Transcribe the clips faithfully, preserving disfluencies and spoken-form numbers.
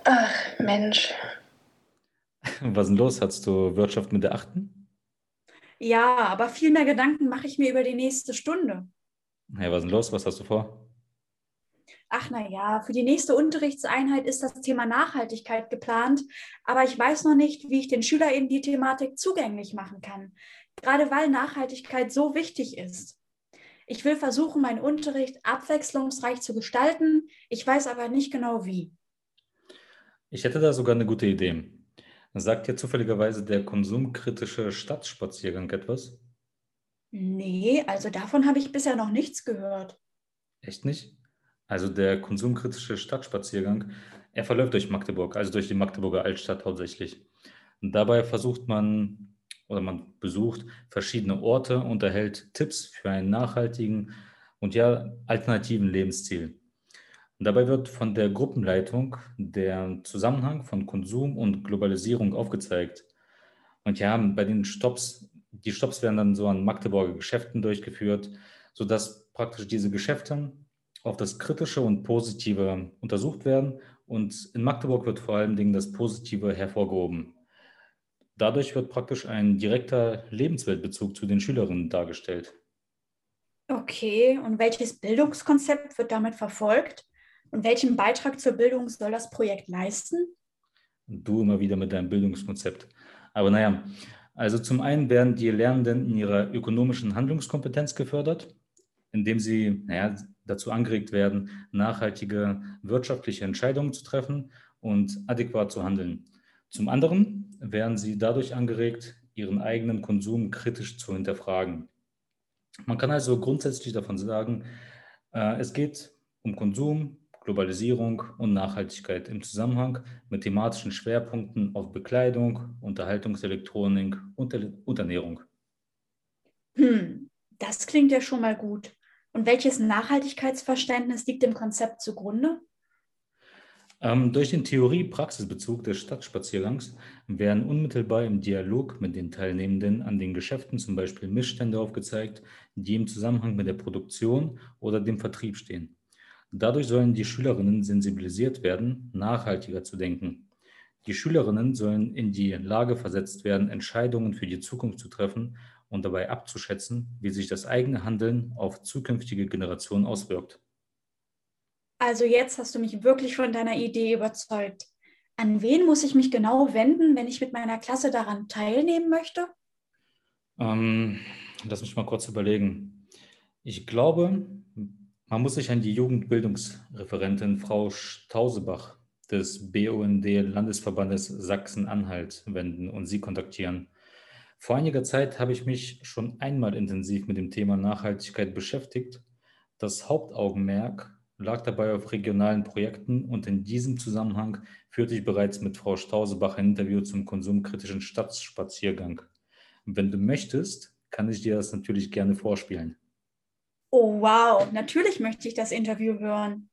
Ach, Mensch. Was ist denn los? Hast du Wirtschaft mit der Achten? Ja, aber viel mehr Gedanken mache ich mir über die nächste Stunde. Hey, was ist denn los? Was hast du vor? Ach na ja, für die nächste Unterrichtseinheit ist das Thema Nachhaltigkeit geplant, aber ich weiß noch nicht, wie ich den SchülerInnen die Thematik zugänglich machen kann, gerade weil Nachhaltigkeit so wichtig ist. Ich will versuchen, meinen Unterricht abwechslungsreich zu gestalten, ich weiß aber nicht genau wie. Ich hätte da sogar eine gute Idee. Sagt dir zufälligerweise der konsumkritische Stadtspaziergang etwas? Nee, also davon habe ich bisher noch nichts gehört. Echt nicht? Also der konsumkritische Stadtspaziergang, er verläuft durch Magdeburg, also durch die Magdeburger Altstadt hauptsächlich. Und dabei versucht man oder man besucht verschiedene Orte und erhält Tipps für einen nachhaltigen und ja alternativen Lebensstil. Und dabei wird von der Gruppenleitung der Zusammenhang von Konsum und Globalisierung aufgezeigt. Und ja, bei den Stops, die Stops werden dann so an Magdeburger Geschäften durchgeführt, sodass praktisch diese Geschäfte auf das Kritische und Positive untersucht werden. Und in Magdeburg wird vor allen Dingen das Positive hervorgehoben. Dadurch wird praktisch ein direkter Lebensweltbezug zu den Schülerinnen dargestellt. Okay, und welches Bildungskonzept wird damit verfolgt? Und welchen Beitrag zur Bildung soll das Projekt leisten? Du immer wieder mit deinem Bildungskonzept. Aber naja, also zum einen werden die Lernenden in ihrer ökonomischen Handlungskompetenz gefördert, indem sie naja, dazu angeregt werden, nachhaltige wirtschaftliche Entscheidungen zu treffen und adäquat zu handeln. Zum anderen werden sie dadurch angeregt, ihren eigenen Konsum kritisch zu hinterfragen. Man kann also grundsätzlich davon sagen, äh, es geht um Konsum, Globalisierung und Nachhaltigkeit im Zusammenhang mit thematischen Schwerpunkten auf Bekleidung, Unterhaltungselektronik und, und Ernährung. Hm, das klingt ja schon mal gut. Und welches Nachhaltigkeitsverständnis liegt dem Konzept zugrunde? Ähm, durch den Theorie-Praxisbezug des Stadtspaziergangs werden unmittelbar im Dialog mit den Teilnehmenden an den Geschäften zum Beispiel Missstände aufgezeigt, die im Zusammenhang mit der Produktion oder dem Vertrieb stehen. Dadurch sollen die Schülerinnen sensibilisiert werden, nachhaltiger zu denken. Die Schülerinnen sollen in die Lage versetzt werden, Entscheidungen für die Zukunft zu treffen und dabei abzuschätzen, wie sich das eigene Handeln auf zukünftige Generationen auswirkt. Also jetzt hast du mich wirklich von deiner Idee überzeugt. An wen muss ich mich genau wenden, wenn ich mit meiner Klasse daran teilnehmen möchte? Ähm, Lass mich mal kurz überlegen. Ich glaube, man muss sich an die Jugendbildungsreferentin Frau Stausebach des B U N D-Landesverbandes Sachsen-Anhalt wenden und sie kontaktieren. Vor einiger Zeit habe ich mich schon einmal intensiv mit dem Thema Nachhaltigkeit beschäftigt. Das Hauptaugenmerk lag dabei auf regionalen Projekten und in diesem Zusammenhang führte ich bereits mit Frau Stausebach ein Interview zum konsumkritischen Stadtspaziergang. Wenn du möchtest, kann ich dir das natürlich gerne vorspielen. Oh wow, natürlich möchte ich das Interview hören.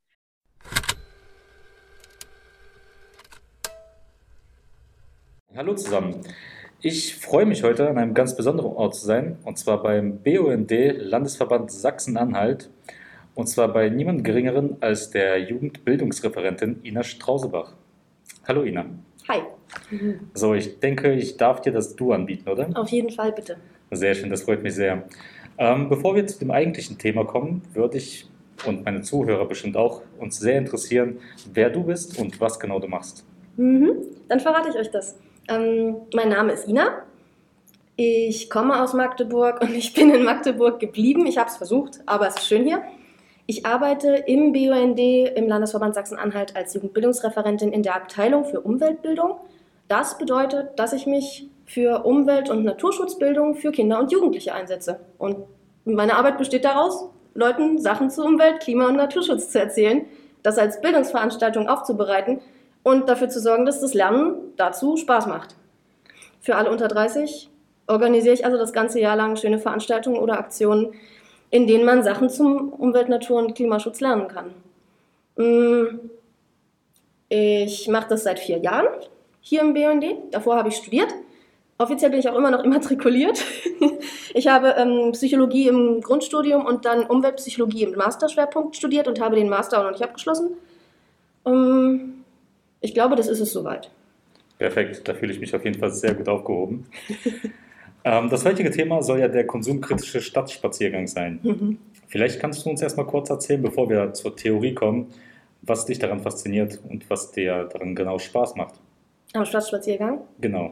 Hallo zusammen. Ich freue mich heute an einem ganz besonderen Ort zu sein, und zwar beim B U N D Landesverband Sachsen-Anhalt, und zwar bei niemand Geringeren als der Jugendbildungsreferentin Ina Strausebach. Hallo Ina. Hi, So, ich denke, ich darf dir das Du anbieten, oder? auf jeden Fall bitte. Sehr schön, das freut mich sehr. Ähm, bevor wir zu dem eigentlichen Thema kommen, würde ich und meine Zuhörer bestimmt auch uns sehr interessieren, wer du bist und was genau du machst. Mhm. Dann verrate ich euch das. Ähm, mein Name ist Ina. Ich komme aus Magdeburg und ich bin in Magdeburg geblieben. Ich habe es versucht, aber es ist schön hier. Ich arbeite im B U N D, im Landesverband Sachsen-Anhalt, als Jugendbildungsreferentin in der Abteilung für Umweltbildung. Das bedeutet, dass ich mich für Umwelt- und Naturschutzbildung für Kinder und Jugendliche einsetze. Und meine Arbeit besteht daraus, Leuten Sachen zu Umwelt-, Klima- und Naturschutz zu erzählen, das als Bildungsveranstaltung aufzubereiten und dafür zu sorgen, dass das Lernen dazu Spaß macht. Für alle unter dreißig organisiere ich also das ganze Jahr lang schöne Veranstaltungen oder Aktionen, in denen man Sachen zum Umwelt-, Natur- und Klimaschutz lernen kann. Ich mache das seit vier Jahren hier im B U N D. Davor habe ich studiert. Offiziell bin ich auch immer noch immatrikuliert. Ich habe ähm, Psychologie im Grundstudium und dann Umweltpsychologie im Masterschwerpunkt studiert und habe den Master auch noch nicht abgeschlossen. Ähm, Ich glaube, das ist es soweit. Perfekt, da fühle ich mich auf jeden Fall sehr gut aufgehoben. ähm, das heutige Thema soll ja der konsumkritische Stadtspaziergang sein. Mhm. Vielleicht kannst du uns erstmal kurz erzählen, bevor wir zur Theorie kommen, was dich daran fasziniert und was dir daran genau Spaß macht. Am Stadtspaziergang? Genau.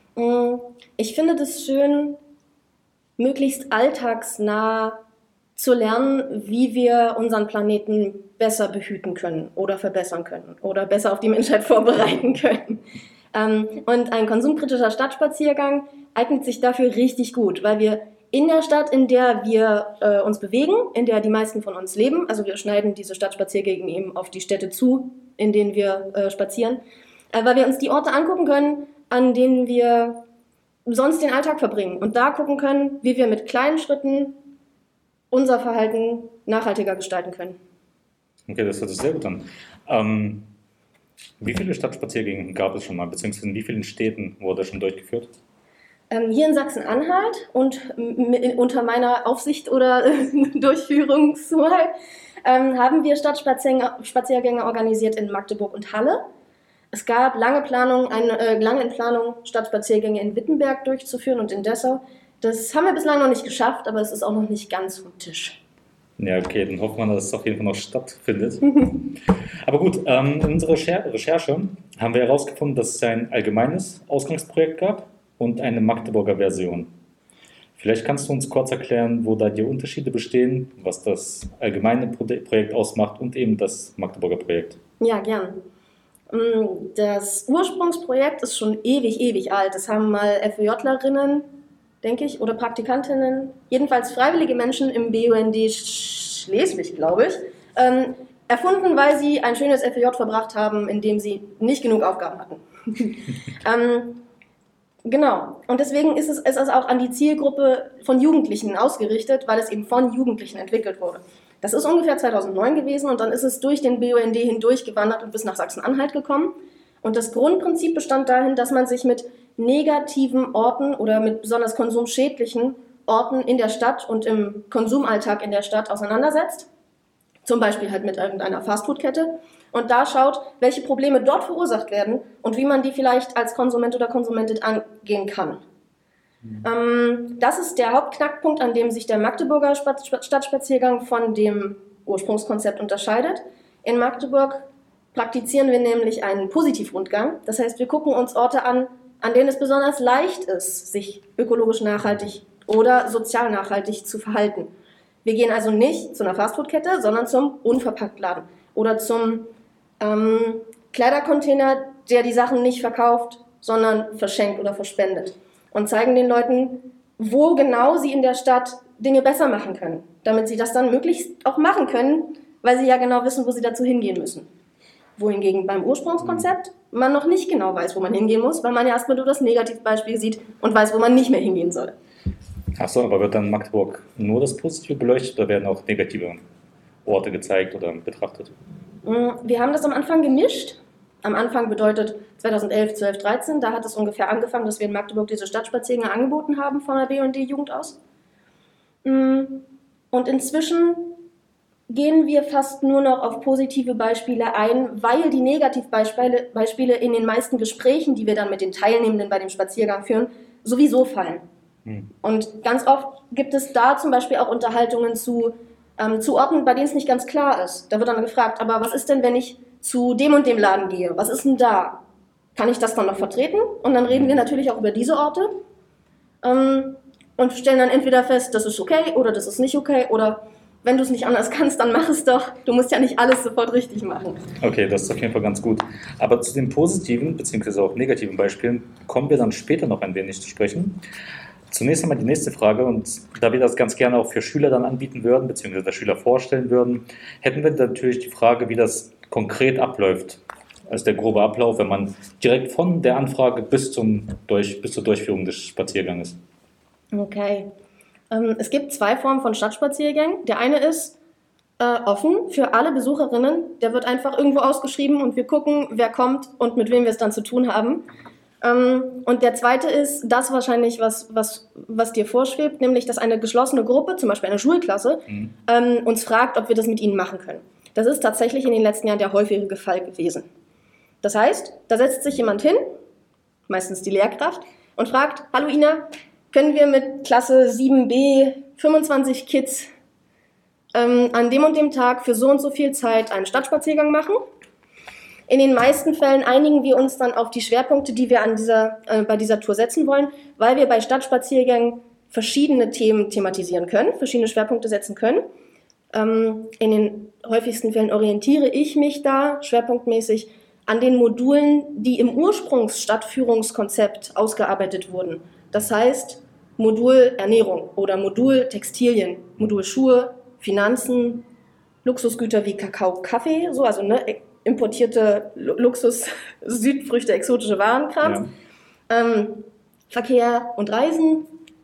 Ich finde das schön, möglichst alltagsnah zu lernen, wie wir unseren Planeten besser behüten können oder verbessern können oder besser auf die Menschheit vorbereiten können. Und ein konsumkritischer Stadtspaziergang eignet sich dafür richtig gut, weil wir in der Stadt, in der wir äh, uns bewegen, in der die meisten von uns leben, also wir schneiden diese Stadtspaziergänge eben auf die Städte zu, in denen wir äh, spazieren, äh, weil wir uns die Orte angucken können, an denen wir sonst den Alltag verbringen und da gucken können, wie wir mit kleinen Schritten unser Verhalten nachhaltiger gestalten können. Okay, das hört sich sehr gut an. Ähm, wie viele Stadtspaziergänge gab es schon mal, beziehungsweise in wie vielen Städten wurde das schon durchgeführt? Ähm, hier in Sachsen-Anhalt und m- unter meiner Aufsicht oder Durchführungshoheit ähm, haben wir Stadtspaziergänge organisiert in Magdeburg und Halle. Es gab lange Planung, eine, äh, lange in Planung, Stadtspaziergänge in Wittenberg durchzuführen und in Dessau. Das haben wir bislang noch nicht geschafft, aber es ist auch noch nicht ganz vom Tisch. Ja, okay, dann hoffen wir, dass es auf jeden Fall noch stattfindet. Aber gut, ähm, in unserer Recherche haben wir herausgefunden, dass es ein allgemeines Ausgangsprojekt gab und eine Magdeburger Version. Vielleicht kannst du uns kurz erklären, wo da die Unterschiede bestehen, was das allgemeine Projekt ausmacht und eben das Magdeburger Projekt. Ja, gern. Das Ursprungsprojekt ist schon ewig, ewig alt. Das haben mal FÖJlerinnen, denke ich, oder Praktikantinnen, jedenfalls freiwillige Menschen im B U N D Schleswig, glaube ich, ähm, erfunden, weil sie ein schönes F Ö J verbracht haben, in dem sie nicht genug Aufgaben hatten. ähm, genau, und deswegen ist es, ist es auch an die Zielgruppe von Jugendlichen ausgerichtet, weil es eben von Jugendlichen entwickelt wurde. Das ist ungefähr zweitausendneun gewesen und dann ist es durch den B U N D hindurch gewandert und bis nach Sachsen-Anhalt gekommen. Und das Grundprinzip bestand darin, dass man sich mit negativen Orten oder mit besonders konsumschädlichen Orten in der Stadt und im Konsumalltag in der Stadt auseinandersetzt. Zum Beispiel halt mit irgendeiner Fastfood-Kette. Und da schaut, welche Probleme dort verursacht werden und wie man die vielleicht als Konsument oder Konsumentin angehen kann. Mhm. Ähm, das ist der Hauptknackpunkt, an dem sich der Magdeburger Stadtspaziergang von dem Ursprungskonzept unterscheidet. In Magdeburg praktizieren wir nämlich einen Positivrundgang. Das heißt, wir gucken uns Orte an, an denen es besonders leicht ist, sich ökologisch nachhaltig oder sozial nachhaltig zu verhalten. Wir gehen also nicht zu einer Fastfood-Kette, sondern zum Unverpacktladen oder zum ähm, Kleidercontainer, der die Sachen nicht verkauft, sondern verschenkt oder verspendet. Und zeigen den Leuten, wo genau sie in der Stadt Dinge besser machen können, damit sie das dann möglichst auch machen können, weil sie ja genau wissen, wo sie dazu hingehen müssen. Wohingegen beim Ursprungskonzept man noch nicht genau weiß, wo man hingehen muss, weil man ja erstmal nur das Negativbeispiel sieht und weiß, wo man nicht mehr hingehen soll. Achso, aber wird dann in Magdeburg nur das Positive beleuchtet oder werden auch negative Orte gezeigt oder betrachtet? Wir haben das am Anfang gemischt. Am Anfang bedeutet zweitausendelf, zwölf, dreizehn, da hat es ungefähr angefangen, dass wir in Magdeburg diese Stadtspaziergänge angeboten haben von der B U N D-Jugend aus. Und inzwischen gehen wir fast nur noch auf positive Beispiele ein, weil die Negativbeispiele Beispiele in den meisten Gesprächen, die wir dann mit den Teilnehmenden bei dem Spaziergang führen, sowieso fallen. Hm. Und ganz oft gibt es da zum Beispiel auch Unterhaltungen zu, ähm, zu Orten, bei denen es nicht ganz klar ist. Da wird dann gefragt, aber was ist denn, wenn ich zu dem und dem Laden gehe? Was ist denn da? Kann ich das dann noch vertreten? Und dann reden wir natürlich auch über diese Orte ähm, und stellen dann entweder fest, das ist okay oder das ist nicht okay oder wenn du es nicht anders kannst, dann mach es doch. Du musst ja nicht alles sofort richtig machen. Okay, das ist auf jeden Fall ganz gut. Aber zu den positiven bzw. auch negativen Beispielen kommen wir dann später noch ein wenig zu sprechen. Zunächst einmal die nächste Frage, und da wir das ganz gerne auch für Schüler dann anbieten würden, beziehungsweise der Schüler vorstellen würden, hätten wir natürlich die Frage, wie das konkret abläuft. Also der grobe Ablauf, wenn man direkt von der Anfrage bis, zum Durch, bis zur Durchführung des Spazierganges. Okay. Es gibt zwei Formen von Stadtspaziergängen. Der eine ist äh, offen für alle Besucherinnen. Der wird einfach irgendwo ausgeschrieben und wir gucken, wer kommt und mit wem wir es dann zu tun haben. Ähm, und der zweite ist das wahrscheinlich, was, was, was dir vorschwebt, nämlich, dass eine geschlossene Gruppe, zum Beispiel eine Schulklasse, mhm. ähm, uns fragt, ob wir das mit ihnen machen können. Das ist tatsächlich in den letzten Jahren der häufigere Fall gewesen. Das heißt, da setzt sich jemand hin, meistens die Lehrkraft, und fragt, hallo Ina, können wir mit Klasse sieben b fünfundzwanzig Kids ähm, an dem und dem Tag für so und so viel Zeit einen Stadtspaziergang machen? In den meisten Fällen einigen wir uns dann auf die Schwerpunkte, die wir an dieser, äh, bei dieser Tour setzen wollen, weil wir bei Stadtspaziergängen verschiedene Themen thematisieren können, verschiedene Schwerpunkte setzen können. Ähm, in den häufigsten Fällen orientiere ich mich da schwerpunktmäßig an den Modulen, die im Ursprungsstadtführungskonzept ausgearbeitet wurden. Das heißt, Modul Ernährung oder Modul Textilien, Modul Schuhe, Finanzen, Luxusgüter wie Kakao, Kaffee, so, also ne, importierte Luxus, Südfrüchte, exotische Warenkrams, ja. ähm, Verkehr und Reisen,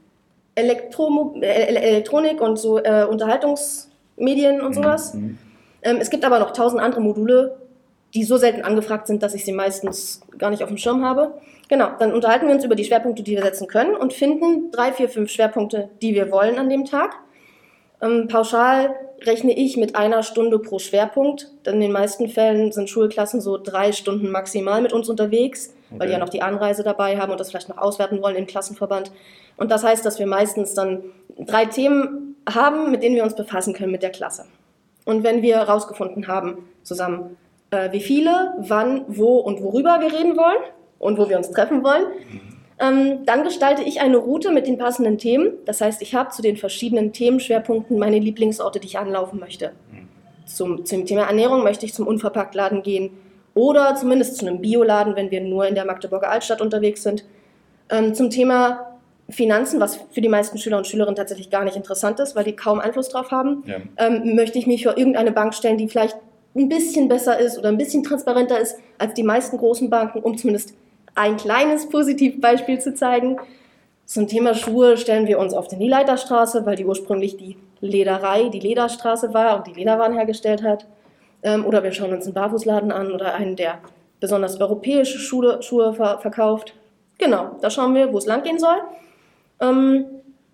Elektro, äh, Elektronik und so äh, Unterhaltungsmedien und sowas. Mhm. Ähm, es gibt aber noch tausend andere Module, die so selten angefragt sind, dass ich sie meistens gar nicht auf dem Schirm habe. Genau, dann unterhalten wir uns über die Schwerpunkte, die wir setzen können und finden drei, vier, fünf Schwerpunkte, die wir wollen an dem Tag. Ähm, pauschal rechne ich mit einer Stunde pro Schwerpunkt. Denn in den meisten Fällen sind Schulklassen so drei Stunden maximal mit uns unterwegs, okay. weil die ja noch die Anreise dabei haben und das vielleicht noch auswerten wollen im Klassenverband. Und das heißt, dass wir meistens dann drei Themen haben, mit denen wir uns befassen können mit der Klasse. Und wenn wir herausgefunden haben zusammen, äh, wie viele, wann, wo und worüber wir reden wollen und wo wir uns treffen wollen, ähm, dann gestalte ich eine Route mit den passenden Themen. Das heißt, ich habe zu den verschiedenen Themenschwerpunkten meine Lieblingsorte, die ich anlaufen möchte. Zum, zum Thema Ernährung möchte ich zum Unverpacktladen gehen oder zumindest zu einem Bioladen, wenn wir nur in der Magdeburger Altstadt unterwegs sind. Ähm, zum Thema Finanzen, was für die meisten Schüler und Schülerinnen tatsächlich gar nicht interessant ist, weil die kaum Einfluss drauf haben, ja. ähm, möchte ich mich für irgendeine Bank stellen, die vielleicht ein bisschen besser ist oder ein bisschen transparenter ist als die meisten großen Banken, um zumindest ein kleines Positivbeispiel zu zeigen. Zum Thema Schuhe stellen wir uns auf die Nieleiterstraße, weil die ursprünglich die Lederei, die Lederstraße war und die Lederwaren hergestellt hat. Ähm, oder wir schauen uns einen Barfußladen an oder einen, der besonders europäische Schuhe, Schuhe ver- verkauft. Genau, da schauen wir, wo es lang gehen soll. Ähm,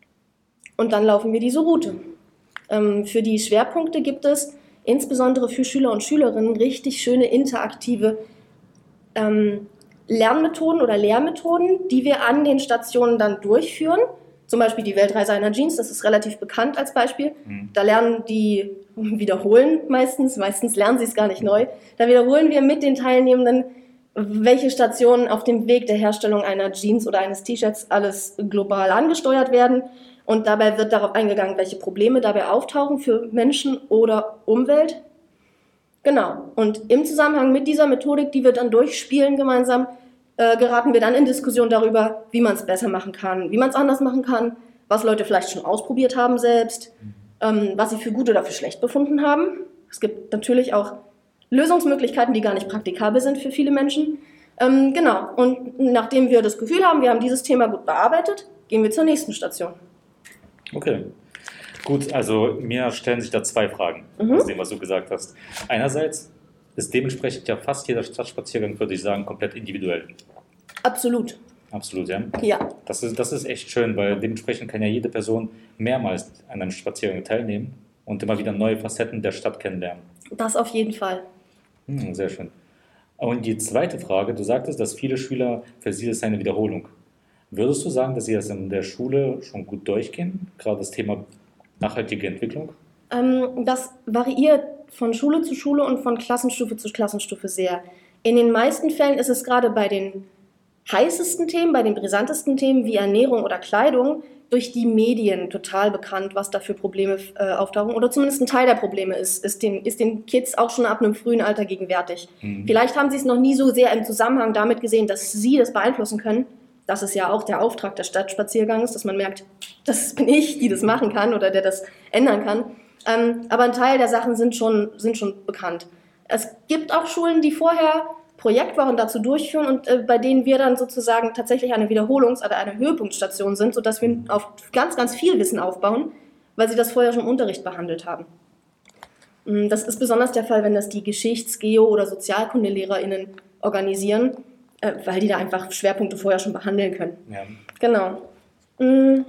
und dann laufen wir diese Route. Ähm, für die Schwerpunkte gibt es insbesondere für Schüler und Schülerinnen richtig schöne interaktive ähm, Lernmethoden oder Lehrmethoden, die wir an den Stationen dann durchführen. Zum Beispiel die Weltreise einer Jeans, das ist relativ bekannt als Beispiel. Mhm. Da lernen die, wiederholen meistens, meistens lernen sie es gar nicht neu, da wiederholen wir mit den Teilnehmenden, welche Stationen auf dem Weg der Herstellung einer Jeans oder eines T-Shirts alles global angesteuert werden. Und dabei wird darauf eingegangen, welche Probleme dabei auftauchen für Menschen oder Umwelt. Genau. Und im Zusammenhang mit dieser Methodik, die wir dann durchspielen gemeinsam, äh, geraten wir dann in Diskussion darüber, wie man es besser machen kann, wie man es anders machen kann, was Leute vielleicht schon ausprobiert haben selbst, ähm, was sie für gut oder für schlecht befunden haben. Es gibt natürlich auch Lösungsmöglichkeiten, die gar nicht praktikabel sind für viele Menschen. Ähm, genau. Und nachdem wir das Gefühl haben, wir haben dieses Thema gut bearbeitet, gehen wir zur nächsten Station. Okay. Gut, also mir stellen sich da zwei Fragen, mhm. aus dem, was du gesagt hast. Einerseits ist dementsprechend ja fast jeder Stadtspaziergang, würde ich sagen, komplett individuell. Absolut. Absolut, ja? Ja. Das ist, das ist echt schön, weil dementsprechend kann ja jede Person mehrmals an einem Spaziergang teilnehmen und immer wieder neue Facetten der Stadt kennenlernen. Das auf jeden Fall. Hm, sehr schön. Und die zweite Frage, du sagtest, dass viele Schüler, für sie ist eine Wiederholung. Würdest du sagen, dass sie das in der Schule schon gut durchgehen, gerade das Thema nachhaltige Entwicklung? Ähm, das variiert von Schule zu Schule und von Klassenstufe zu Klassenstufe sehr. In den meisten Fällen ist es gerade bei den heißesten Themen, bei den brisantesten Themen wie Ernährung oder Kleidung durch die Medien total bekannt, was da für Probleme äh, auftauchen. Oder zumindest ein Teil der Probleme ist, ist den, ist den Kids auch schon ab einem frühen Alter gegenwärtig. Mhm. Vielleicht haben sie es noch nie so sehr im Zusammenhang damit gesehen, dass sie das beeinflussen können. Das ist ja auch der Auftrag des Stadtspaziergangs, dass man merkt, das bin ich, die das machen kann oder der das ändern kann. Ähm, aber ein Teil der Sachen sind schon, sind schon bekannt. Es gibt auch Schulen, die vorher Projektwochen dazu durchführen und äh, bei denen wir dann sozusagen tatsächlich eine Wiederholungs- oder eine Höhepunktstation sind, sodass wir auf ganz, ganz viel Wissen aufbauen, weil sie das vorher schon im Unterricht behandelt haben. Das ist besonders der Fall, wenn das die Geschichts-, Geo- oder SozialkundelehrerInnen organisieren, äh, weil die da einfach Schwerpunkte vorher schon behandeln können. Ja. Genau. Mhm.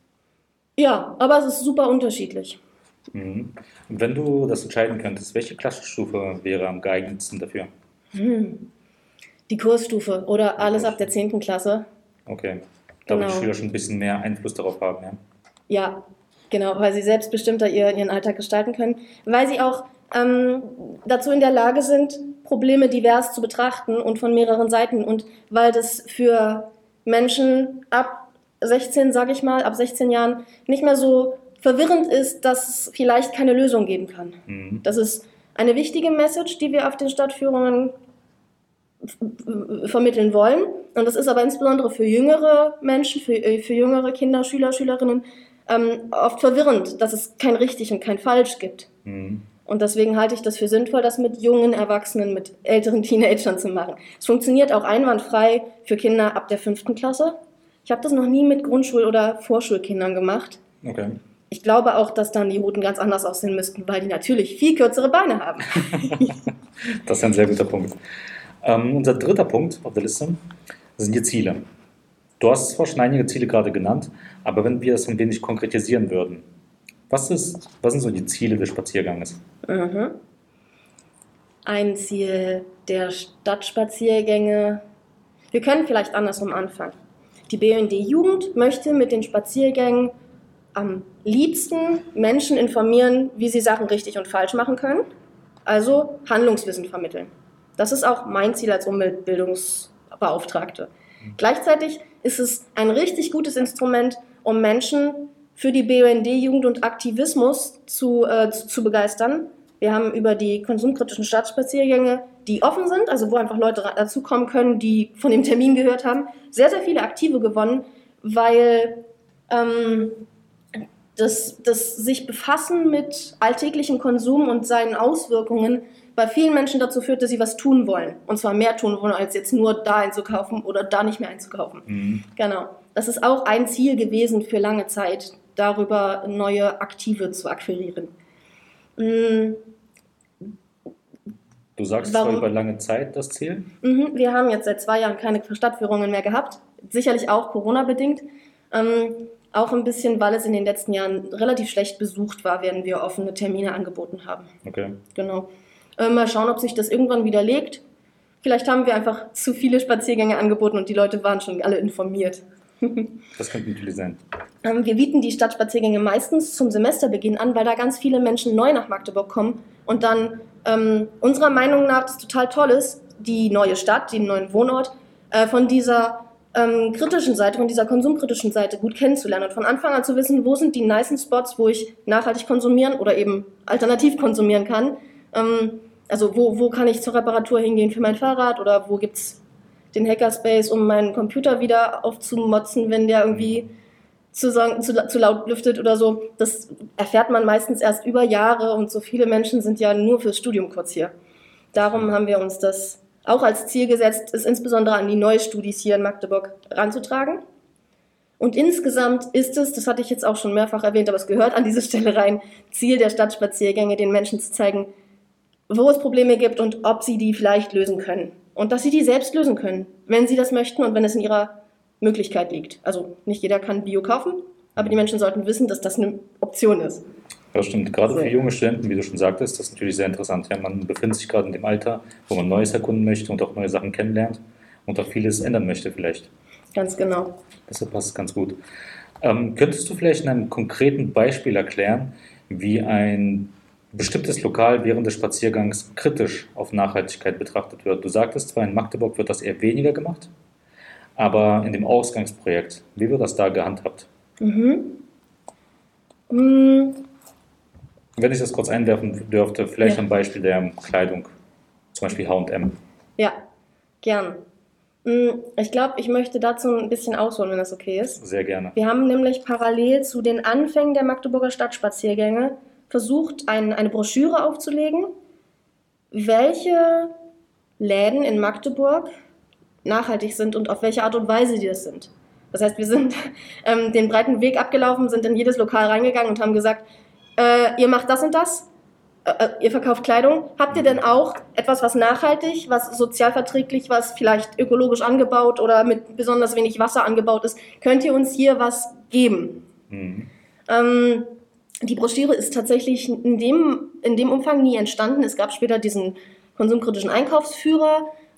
Ja, aber es ist super unterschiedlich. Mhm. Und wenn du das entscheiden könntest, welche Klassenstufe wäre am geeignetsten dafür? Hm. Die Kursstufe oder alles ab der zehnten Klasse. Okay, da Genau. die Schüler schon ein bisschen mehr Einfluss darauf haben, ja. Ja, genau, weil sie selbstbestimmter ihr, ihren Alltag gestalten können, weil sie auch ähm, dazu in der Lage sind, Probleme divers zu betrachten und von mehreren Seiten und weil das für Menschen ab sechzehn, sage ich mal, ab sechzehn Jahren nicht mehr so verwirrend ist, dass es vielleicht keine Lösung geben kann. Mhm. Das ist eine wichtige Message, die wir auf den Stadtführungen f- vermitteln wollen. Und das ist aber insbesondere für jüngere Menschen, für, für jüngere Kinder, Schüler, Schülerinnen ähm, oft verwirrend, dass es kein richtig und kein falsch gibt. Mhm. Und deswegen halte ich das für sinnvoll, das mit jungen Erwachsenen, mit älteren Teenagern zu machen. Es funktioniert auch einwandfrei für Kinder ab der fünften Klasse. Ich habe das noch nie mit Grundschul- oder Vorschulkindern gemacht. Okay. Ich glaube auch, dass dann die Routen ganz anders aussehen müssten, weil die natürlich viel kürzere Beine haben. Das ist ein sehr guter Punkt. Ähm, unser dritter Punkt auf der Liste sind die Ziele. Du hast zwar schon einige Ziele gerade genannt, aber wenn wir es ein wenig konkretisieren würden, was, ist, was sind so die Ziele des Spazierganges? Mhm. Ein Ziel der Stadtspaziergänge. Wir können vielleicht andersrum anfangen. Die B U N D-Jugend möchte mit den Spaziergängen am liebsten Menschen informieren, wie sie Sachen richtig und falsch machen können, also Handlungswissen vermitteln. Das ist auch mein Ziel als Umweltbildungsbeauftragte. Gleichzeitig ist es ein richtig gutes Instrument, um Menschen für die B U N D-Jugend und Aktivismus zu, äh, zu, zu begeistern. Wir haben über die konsumkritischen Stadtspaziergänge, die offen sind, also wo einfach Leute dazukommen können, die von dem Termin gehört haben, sehr, sehr viele Aktive gewonnen, weil ähm, das, das sich befassen mit alltäglichem Konsum und seinen Auswirkungen bei vielen Menschen dazu führt, dass sie was tun wollen. Und zwar mehr tun wollen, als jetzt nur da einzukaufen oder da nicht mehr einzukaufen. Mhm. Genau. Das ist auch ein Ziel gewesen für lange Zeit, darüber neue Aktive zu akquirieren. Mhm. Du sagst zwar über lange Zeit das Ziel? Mhm. Wir haben jetzt seit zwei Jahren keine Stadtführungen mehr gehabt. Sicherlich auch Corona-bedingt. Ähm, Auch ein bisschen, weil es in den letzten Jahren relativ schlecht besucht war, während wir offene Termine angeboten haben. Okay. Genau. Äh, mal schauen, ob sich das irgendwann widerlegt. Vielleicht haben wir einfach zu viele Spaziergänge angeboten und die Leute waren schon alle informiert. Das könnte natürlich sein. Ähm, wir bieten die Stadtspaziergänge meistens zum Semesterbeginn an, weil da ganz viele Menschen neu nach Magdeburg kommen und dann ähm, unserer Meinung nach das total toll ist, die neue Stadt, den neuen Wohnort äh, von dieser Ähm, kritischen Seite, von dieser konsumkritischen Seite gut kennenzulernen und von Anfang an zu wissen, wo sind die nicen Spots, wo ich nachhaltig konsumieren oder eben alternativ konsumieren kann. Ähm, also wo, wo kann ich zur Reparatur hingehen für mein Fahrrad oder wo gibt es den Hackerspace, um meinen Computer wieder aufzumotzen, wenn der irgendwie zu, zu, zu laut lüftet oder so. Das erfährt man meistens erst über Jahre und so viele Menschen sind ja nur fürs Studium kurz hier. Darum haben wir uns das auch als Ziel gesetzt, ist insbesondere an die Neustudis hier in Magdeburg ranzutragen. Und insgesamt ist es, das hatte ich jetzt auch schon mehrfach erwähnt, aber es gehört an diese Stelle rein, Ziel der Stadtspaziergänge, den Menschen zu zeigen, wo es Probleme gibt und ob sie die vielleicht lösen können. Und dass sie die selbst lösen können, wenn sie das möchten und wenn es in ihrer Möglichkeit liegt. Also nicht jeder kann Bio kaufen, aber die Menschen sollten wissen, dass das eine Option ist. Das stimmt. Gerade für junge Studenten, wie du schon sagtest, das ist natürlich sehr interessant. Ja, man befindet sich gerade in dem Alter, wo man Neues erkunden möchte und auch neue Sachen kennenlernt und auch vieles ändern möchte vielleicht. Ganz genau. Deshalb passt es ganz gut. Ähm, könntest du vielleicht in einem konkreten Beispiel erklären, wie ein bestimmtes Lokal während des Spaziergangs kritisch auf Nachhaltigkeit betrachtet wird? Du sagtest zwar, in Magdeburg wird das eher weniger gemacht, aber in dem Ausgangsprojekt, wie wird das da gehandhabt? Mhm. Mhm. Wenn ich das kurz einwerfen dürfte, vielleicht Ja. ein Beispiel der Kleidung, zum Beispiel H und M. Ja, gern. Ich glaube, ich möchte dazu ein bisschen ausholen, wenn das okay ist. Sehr gerne. Wir haben nämlich parallel zu den Anfängen der Magdeburger Stadtspaziergänge versucht, ein, eine Broschüre aufzulegen, welche Läden in Magdeburg nachhaltig sind und auf welche Art und Weise die das sind. Das heißt, wir sind ähm, den breiten Weg abgelaufen, sind in jedes Lokal reingegangen und haben gesagt, Äh, ihr macht das und das, äh, ihr verkauft Kleidung. Habt ihr denn auch etwas, was nachhaltig, was sozialverträglich, was vielleicht ökologisch angebaut oder mit besonders wenig Wasser angebaut ist? Könnt ihr uns hier was geben? Mhm. Ähm, die Broschüre ist tatsächlich in dem, in dem Umfang nie entstanden. Es gab später diesen konsumkritischen Einkaufsführer,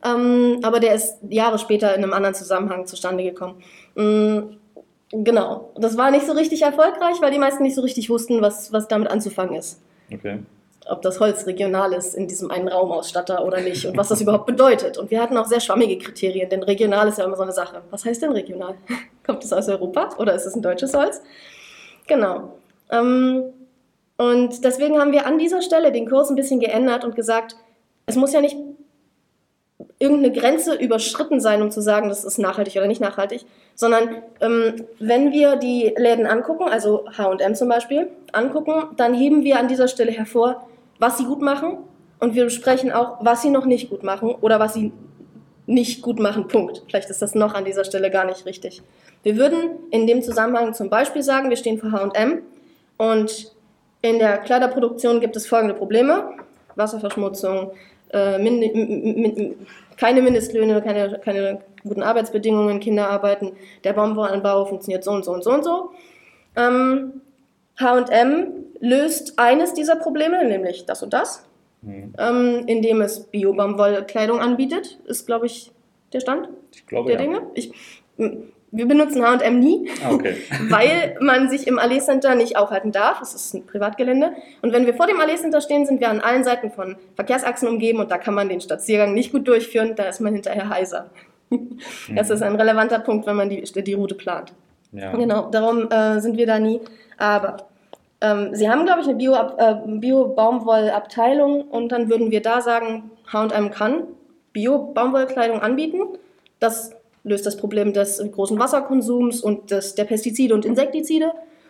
ähm, aber der ist Jahre später in einem anderen Zusammenhang zustande gekommen. Mhm. Genau, das war nicht so richtig erfolgreich, weil die meisten nicht so richtig wussten, was, was damit anzufangen ist. Okay. Ob das Holz regional ist in diesem einen Raumausstatter oder nicht und was das überhaupt bedeutet. Und wir hatten auch sehr schwammige Kriterien, denn regional ist ja immer so eine Sache. Was heißt denn regional? Kommt es aus Europa oder ist es ein deutsches Holz? Genau. Ähm, und deswegen haben wir an dieser Stelle den Kurs ein bisschen geändert und gesagt, es muss ja nicht irgendeine Grenze überschritten sein, um zu sagen, das ist nachhaltig oder nicht nachhaltig, sondern ähm, wenn wir die Läden angucken, also H und M zum Beispiel, angucken, dann heben wir an dieser Stelle hervor, was sie gut machen und wir besprechen auch, was sie noch nicht gut machen oder was sie nicht gut machen, Punkt. Vielleicht ist das noch an dieser Stelle gar nicht richtig. Wir würden in dem Zusammenhang zum Beispiel sagen, wir stehen für H und M und in der Kleiderproduktion gibt es folgende Probleme: Wasserverschmutzung, äh, min, min, min, keine Mindestlöhne, keine, keine guten Arbeitsbedingungen, Kinder arbeiten, der Baumwollanbau funktioniert so und so und so und so. Ähm, H und M löst eines dieser Probleme, nämlich das und das, mhm. ähm, indem es Bio-Baumwollkleidung anbietet, ist, glaube ich, der Stand ich glaube, der ja. Dinge. Ich, wir benutzen H und M nie, ah, okay. weil man sich im Allee Center nicht aufhalten darf. Es ist ein Privatgelände. Und wenn wir vor dem Allee Center stehen, sind wir an allen Seiten von Verkehrsachsen umgeben und da kann man den Spaziergang nicht gut durchführen, da ist man hinterher heiser. Das ist ein relevanter Punkt, wenn man die, die Route plant. Ja. Genau, darum äh, sind wir da nie. Aber ähm, Sie haben, glaube ich, eine Bio, äh, Bio-Baumwollabteilung und dann würden wir da sagen, H und M kann Bio-Baumwollkleidung anbieten. Das löst das Problem des großen Wasserkonsums und des, der Pestizide und Insektizide.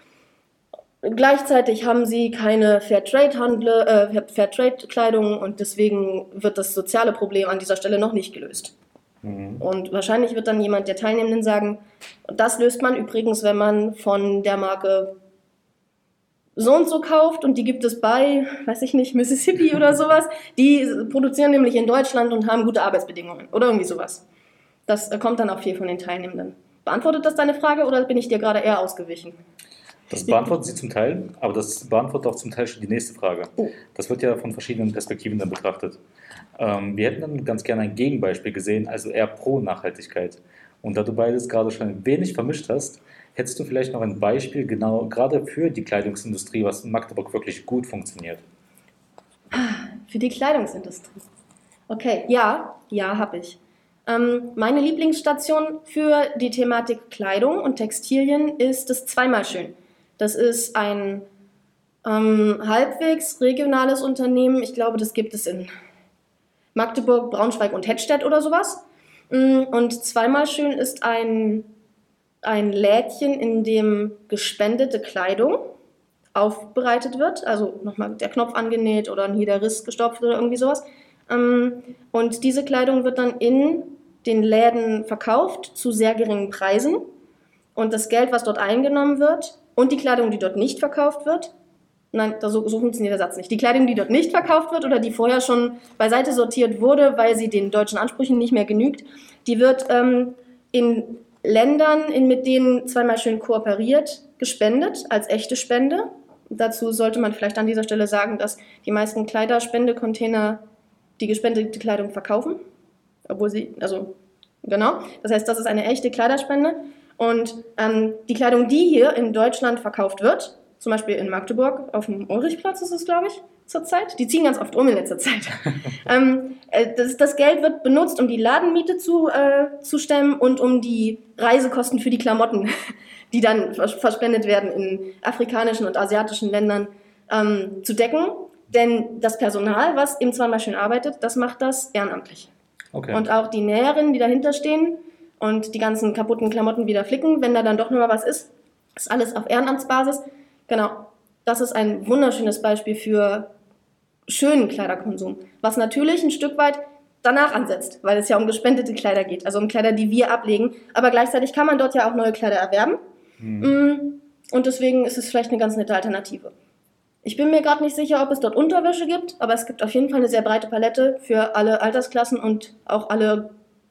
Gleichzeitig haben sie keine Fairtrade-Handle, äh, Fairtrade-Kleidung und deswegen wird das soziale Problem an dieser Stelle noch nicht gelöst. Mhm. Und wahrscheinlich wird dann jemand der Teilnehmenden sagen, das löst man übrigens, wenn man von der Marke so und so kauft und die gibt es bei, weiß ich nicht, Mississippi oder sowas. Die produzieren nämlich in Deutschland und haben gute Arbeitsbedingungen oder irgendwie sowas. Das kommt dann auch viel von den Teilnehmenden. Beantwortet das deine Frage oder bin ich dir gerade eher ausgewichen? Das beantwortet sie zum Teil, aber das beantwortet auch zum Teil schon die nächste Frage. Oh. Das wird ja von verschiedenen Perspektiven dann betrachtet. Ähm, wir hätten dann ganz gerne ein Gegenbeispiel gesehen, also eher pro Nachhaltigkeit. Und da du beides gerade schon ein wenig vermischt hast, hättest du vielleicht noch ein Beispiel genau gerade für die Kleidungsindustrie, was in Magdeburg wirklich gut funktioniert? Für die Kleidungsindustrie? Okay, ja, ja, habe ich. Ähm, meine Lieblingsstation für die Thematik Kleidung und Textilien ist das Zweimalschön. Das ist ein ähm, halbwegs regionales Unternehmen. Ich glaube, das gibt es in Magdeburg, Braunschweig und Hettstedt oder sowas. Und Zweimalschön ist ein, ein Lädchen, in dem gespendete Kleidung aufbereitet wird. Also nochmal der Knopf angenäht oder ein Riss gestopft oder irgendwie sowas. Und diese Kleidung wird dann in den Läden verkauft zu sehr geringen Preisen. Und das Geld, was dort eingenommen wird und die Kleidung, die dort nicht verkauft wird, nein, so, so funktioniert der Satz nicht. Die Kleidung, die dort nicht verkauft wird oder die vorher schon beiseite sortiert wurde, weil sie den deutschen Ansprüchen nicht mehr genügt, die wird ähm, in Ländern, in, mit denen Zweimalschön kooperiert, gespendet als echte Spende. Dazu sollte man vielleicht an dieser Stelle sagen, dass die meisten Kleiderspendecontainer die gespendete Kleidung verkaufen. Obwohl sie, also, genau. Das heißt, das ist eine echte Kleiderspende. Und ähm, die Kleidung, die hier in Deutschland verkauft wird, zum Beispiel in Magdeburg auf dem Ulrichplatz ist es, glaube ich, zurzeit. Die ziehen ganz oft um in letzter Zeit. ähm, das, das Geld wird benutzt, um die Ladenmiete zu, äh, zu stemmen und um die Reisekosten für die Klamotten, die dann verspendet werden in afrikanischen und asiatischen Ländern, ähm, zu decken. Denn das Personal, was im Zweimalschön arbeitet, das macht das ehrenamtlich. Okay. Und auch die Näherinnen, die dahinter stehen und die ganzen kaputten Klamotten wieder flicken, wenn da dann doch nochmal was ist, ist alles auf Ehrenamtsbasis. Genau, das ist ein wunderschönes Beispiel für schönen Kleiderkonsum, was natürlich ein Stück weit danach ansetzt, weil es ja um gespendete Kleider geht, also um Kleider, die wir ablegen, aber gleichzeitig kann man dort ja auch neue Kleider erwerben. Mhm. Und deswegen ist es vielleicht eine ganz nette Alternative. Ich bin mir gerade nicht sicher, ob es dort Unterwäsche gibt, aber es gibt auf jeden Fall eine sehr breite Palette für alle Altersklassen und auch alle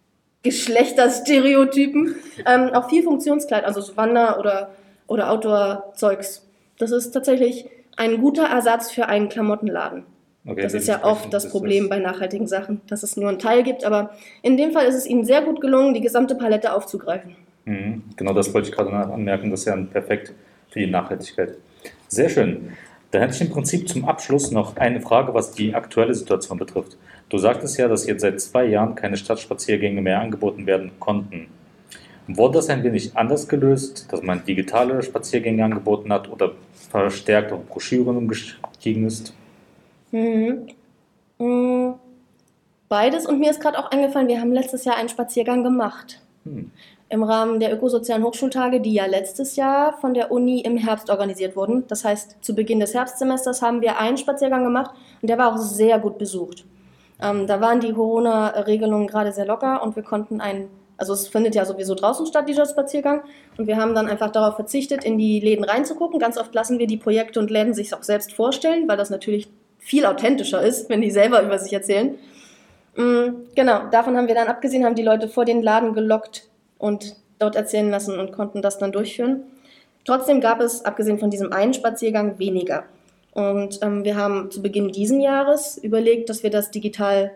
Geschlechterstereotypen. ähm, auch viel Funktionskleid, also so Wander- oder, oder Outdoor-Zeugs. Das ist tatsächlich ein guter Ersatz für einen Klamottenladen. Okay, Das ist ja oft das ist Problem bei nachhaltigen Sachen, dass es nur einen Teil gibt, aber in dem Fall ist es ihnen sehr gut gelungen, die gesamte Palette aufzugreifen. Mhm, genau das wollte ich gerade noch anmerken, das ist ja perfekt für die Nachhaltigkeit. Sehr schön. Da hätte ich im Prinzip zum Abschluss noch eine Frage, was die aktuelle Situation betrifft. Du sagtest ja, dass jetzt seit zwei Jahren keine Stadtspaziergänge mehr angeboten werden konnten. Wurde das ein wenig anders gelöst, dass man digitale Spaziergänge angeboten hat oder verstärkt auf Broschüren umgestiegen ist? Mhm. Mhm. Beides, und mir ist gerade auch eingefallen, wir haben letztes Jahr einen Spaziergang gemacht. Hm. Im Rahmen der ökosozialen Hochschultage, die ja letztes Jahr von der Uni im Herbst organisiert wurden. Das heißt, zu Beginn des Herbstsemesters haben wir einen Spaziergang gemacht und der war auch sehr gut besucht. Ähm, da waren die Corona-Regelungen gerade sehr locker und wir konnten einen, also es findet ja sowieso draußen statt, dieser Spaziergang, und wir haben dann einfach darauf verzichtet, in die Läden reinzugucken. Ganz oft lassen wir die Projekte und Läden sich auch selbst vorstellen, weil das natürlich viel authentischer ist, wenn die selber über sich erzählen. Mhm, genau, davon haben wir dann abgesehen, haben die Leute vor den Laden gelockt und dort erzählen lassen und konnten das dann durchführen. Trotzdem gab es, abgesehen von diesem einen Spaziergang, weniger. Und ähm, wir haben zu Beginn diesen Jahres überlegt, dass wir das digital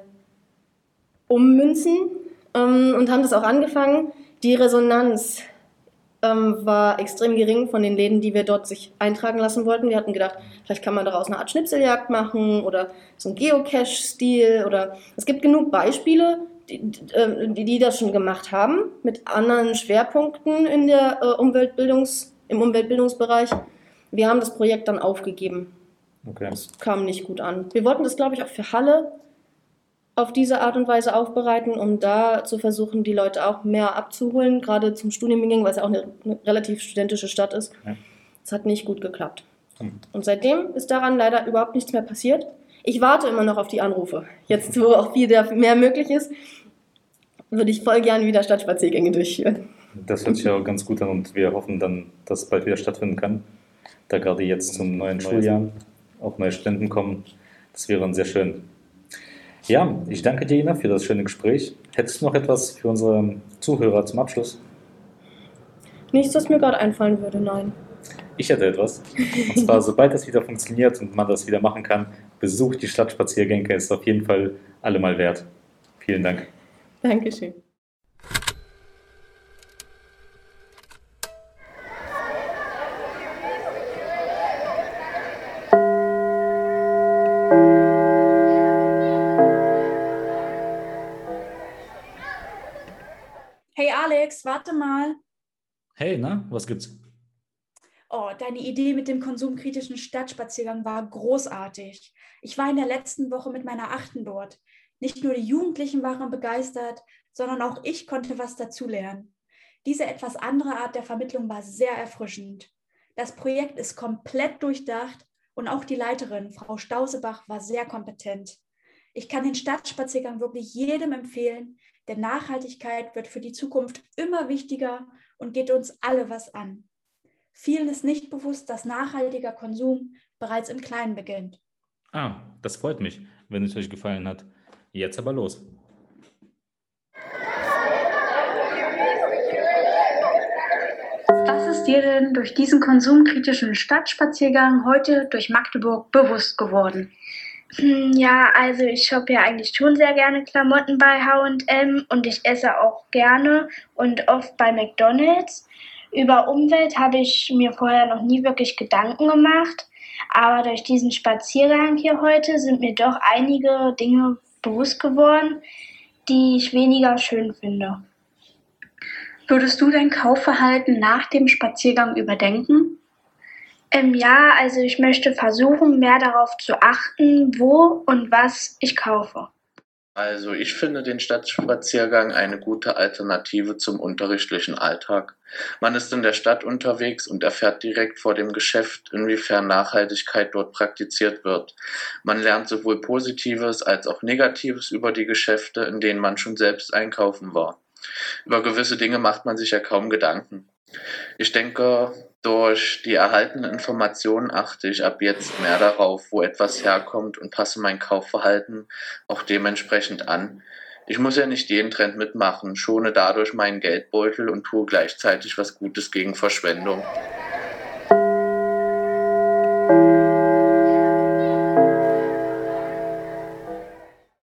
ummünzen ähm, und haben das auch angefangen. Die Resonanz ähm, war extrem gering von den Läden, die wir dort sich eintragen lassen wollten. Wir hatten gedacht, vielleicht kann man daraus eine Art Schnipseljagd machen oder so ein Geocache-Stil. Oder es gibt genug Beispiele, die, die, die das schon gemacht haben, mit anderen Schwerpunkten in der, äh, Umweltbildungs-, im Umweltbildungsbereich. Wir haben das Projekt dann aufgegeben. Okay. Das kam nicht gut an. Wir wollten das, glaube ich, auch für Halle auf diese Art und Weise aufbereiten, um da zu versuchen, die Leute auch mehr abzuholen, gerade zum Studienbeginn, weil es ja auch eine, eine relativ studentische Stadt ist. Ja. Es hat nicht gut geklappt. Hm. Und seitdem ist daran leider überhaupt nichts mehr passiert. Ich warte immer noch auf die Anrufe. Jetzt, wo auch viel mehr möglich ist, würde ich voll gerne wieder Stadtspaziergänge durchführen. Das hört sich auch ganz gut an und wir hoffen dann, dass es bald wieder stattfinden kann, da gerade jetzt zum neuen Schuljahr auch neue Studenten kommen. Das wäre dann sehr schön. Ja, ich danke dir, Ina, für das schöne Gespräch. Hättest du noch etwas für unsere Zuhörer zum Abschluss? Nichts, was mir gerade einfallen würde, nein. Ich hätte etwas. Und zwar, sobald das wieder funktioniert und man das wieder machen kann, besucht die Stadtspaziergänge. Ist auf jeden Fall allemal wert. Vielen Dank. Dankeschön. Hey Alex, warte mal. Hey, na, was gibt's? Oh, deine Idee mit dem konsumkritischen Stadtspaziergang war großartig. Ich war in der letzten Woche mit meiner Achten dort. Nicht nur die Jugendlichen waren begeistert, sondern auch ich konnte was dazulernen. Diese etwas andere Art der Vermittlung war sehr erfrischend. Das Projekt ist komplett durchdacht und auch die Leiterin, Frau Stausebach, war sehr kompetent. Ich kann den Stadtspaziergang wirklich jedem empfehlen, denn Nachhaltigkeit wird für die Zukunft immer wichtiger und geht uns alle was an. Vielen ist nicht bewusst, dass nachhaltiger Konsum bereits im Kleinen beginnt. Ah, das freut mich, wenn es euch gefallen hat. Jetzt aber los. Was ist dir denn durch diesen konsumkritischen Stadtspaziergang heute durch Magdeburg bewusst geworden? Ja, also ich shoppe ja eigentlich schon sehr gerne Klamotten bei H und M und ich esse auch gerne und oft bei McDonald's. Über Umwelt habe ich mir vorher noch nie wirklich Gedanken gemacht, aber durch diesen Spaziergang hier heute sind mir doch einige Dinge bewusst geworden, die ich weniger schön finde. Würdest du dein Kaufverhalten nach dem Spaziergang überdenken? Ähm, ja, also ich möchte versuchen, mehr darauf zu achten, wo und was ich kaufe. Also ich finde den Stadtspaziergang eine gute Alternative zum unterrichtlichen Alltag. Man ist in der Stadt unterwegs und erfährt direkt vor dem Geschäft, inwiefern Nachhaltigkeit dort praktiziert wird. Man lernt sowohl Positives als auch Negatives über die Geschäfte, in denen man schon selbst einkaufen war. Über gewisse Dinge macht man sich ja kaum Gedanken. Ich denke, durch die erhaltenen Informationen achte ich ab jetzt mehr darauf, wo etwas herkommt und passe mein Kaufverhalten auch dementsprechend an. Ich muss ja nicht jeden Trend mitmachen, schone dadurch meinen Geldbeutel und tue gleichzeitig was Gutes gegen Verschwendung.